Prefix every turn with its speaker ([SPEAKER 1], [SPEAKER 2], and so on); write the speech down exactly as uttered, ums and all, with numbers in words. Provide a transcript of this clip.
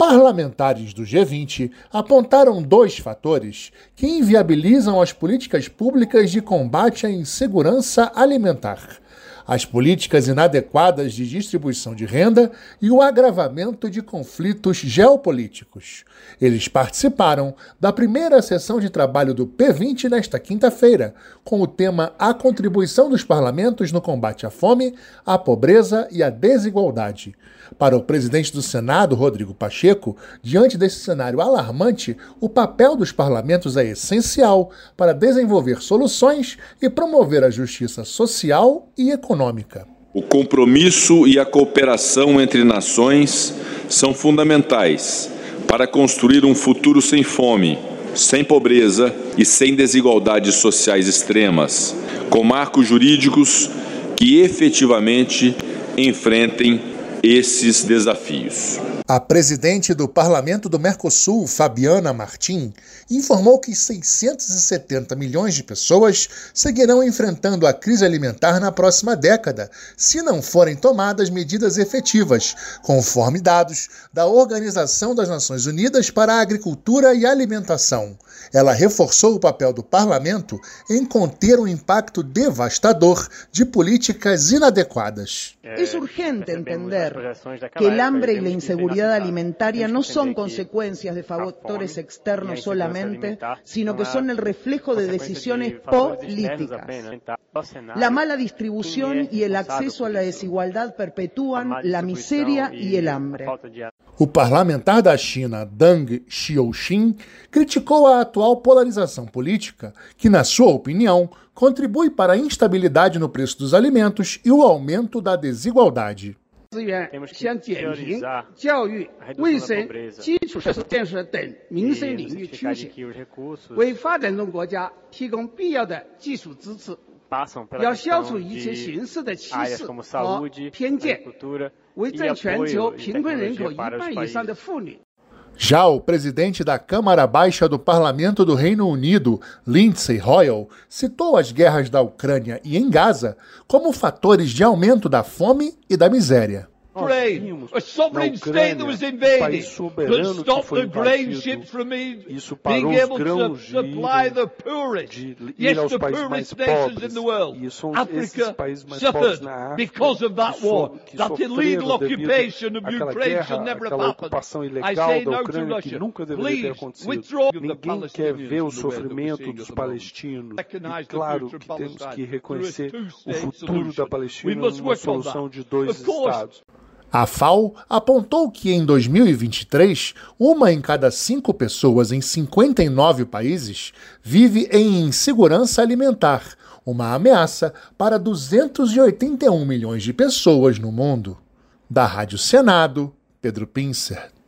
[SPEAKER 1] Parlamentares do G vinte apontaram dois fatores que inviabilizam as políticas públicas de combate à insegurança alimentar: as políticas inadequadas de distribuição de renda e o agravamento de conflitos geopolíticos. Eles participaram da primeira sessão de trabalho do P vinte nesta quinta-feira, com o tema A Contribuição dos Parlamentos no Combate à Fome, à Pobreza e à Desigualdade. Para o presidente do Senado, Rodrigo Pacheco, diante desse cenário alarmante, o papel dos parlamentos é essencial para desenvolver soluções e promover a justiça social e econômica.
[SPEAKER 2] O compromisso e a cooperação entre nações são fundamentais para construir um futuro sem fome, sem pobreza e sem desigualdades sociais extremas, com marcos jurídicos que efetivamente enfrentem esses desafios.
[SPEAKER 1] A presidente do Parlamento do Mercosul, Fabiana Martin, informou que seiscentos e setenta milhões de pessoas seguirão enfrentando a crise alimentar na próxima década, se não forem tomadas medidas efetivas, conforme dados da Organização das Nações Unidas para a Agricultura e Alimentação. Ela reforçou o papel do parlamento em conter o impacto devastador de políticas inadequadas.
[SPEAKER 3] Es urgente entender que el hambre y la inseguridad alimentaria no son consecuencias de factores externos solamente, sino que son el reflejo de decisiones políticas. La mala distribución y el acceso a la desigualdad perpetúan la miseria y el hambre.
[SPEAKER 1] O parlamentar da China, Deng Xiaoxin, criticou a atual polarização política, que, na sua opinião, contribui para a instabilidade no preço dos alimentos e o aumento da desigualdade.
[SPEAKER 4] 资源将减贫、教育、卫生、基础设施建设等民生领域倾斜，为发展中国家提供必要的技术支持。要消除一切形式的歧视和偏见，为占全球贫困人口一半以上的妇女。
[SPEAKER 1] Já o presidente da Câmara Baixa do Parlamento do Reino Unido, Lindsay Hoyle, citou as guerras da Ucrânia e em Gaza como fatores de aumento da fome e da miséria.
[SPEAKER 5] Ukraine, a sovereign state that was invaded, that stopped the grain ships from being able to supply the poorest, yes, the poorest nations in the world. Africa suffered because of that war. That illegal occupation of Ukraine should never have happened. I say no to Russia. Please withdraw the Palestinians from the way that we're seeing them. Recognize the future of Palestine. There is two-state solution. We must work on that. Of course.
[SPEAKER 1] A F A O apontou que em dois mil e vinte e três, uma em cada cinco pessoas em cinquenta e nove países vive em insegurança alimentar, uma ameaça para duzentos e oitenta e um milhões de pessoas no mundo. Da Rádio Senado, Pedro Pincer.